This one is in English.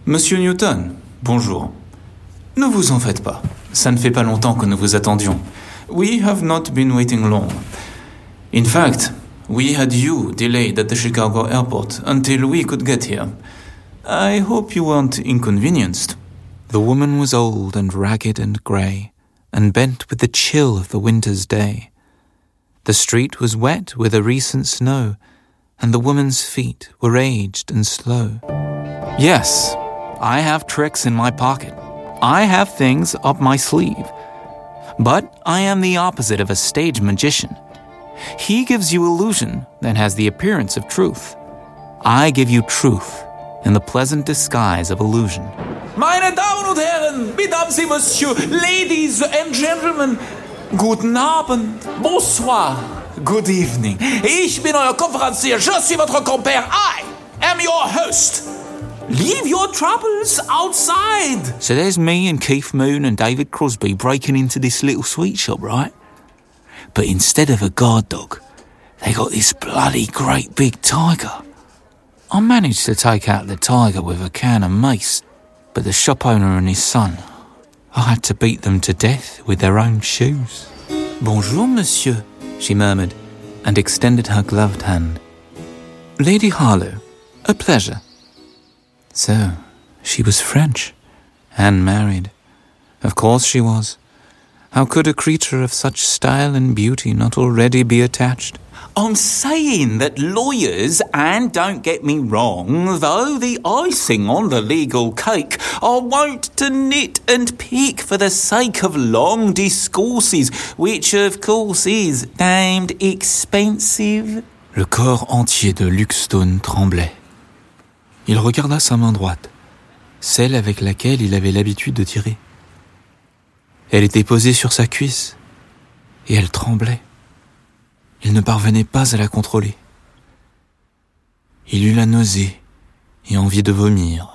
Monsieur Newton, bonjour. Ne vous en faites pas. Ça ne fait pas longtemps que nous vous attendions. We have not been waiting long. In fact, we had you delayed at the Chicago airport until we could get here. I hope you weren't inconvenienced. The woman was old and ragged and grey, and bent with the chill of the winter's day. The street was wet with a recent snow, and the woman's feet were aged and slow. Yes, I have tricks in my pocket. I have things up my sleeve. But I am the opposite of a stage magician. He gives you illusion that has the appearance of truth. I give you truth in the pleasant disguise of illusion. Meine Damen und Herren, Mesdames et Messieurs, Ladies and Gentlemen, guten Abend, bonsoir, good evening. Ich bin euer Konferencier, je suis votre compère, I am your host. Leave your troubles outside. So there's me and Keith Moon and David Crosby breaking into this little sweet shop, right? But instead of a guard dog, they got this bloody great big tiger. I managed to take out the tiger with a can of mace, but the shop owner and his son, I had to beat them to death with their own shoes. Bonjour, monsieur, she murmured, and extended her gloved hand. Lady Harlow, a pleasure. So, she was French, and married. Of course she was. How could a creature of such style and beauty not already be attached? I'm saying that lawyers, and don't get me wrong, though the icing on the legal cake, are wont to knit and pick for the sake of long discourses, which of course is damned expensive. Le corps entier de Luke Stone tremblait. Il regarda sa main droite, celle avec laquelle il avait l'habitude de tirer. Elle était posée sur sa cuisse, et elle tremblait. Il ne parvenait pas à la contrôler. Il eut la nausée et envie de vomir.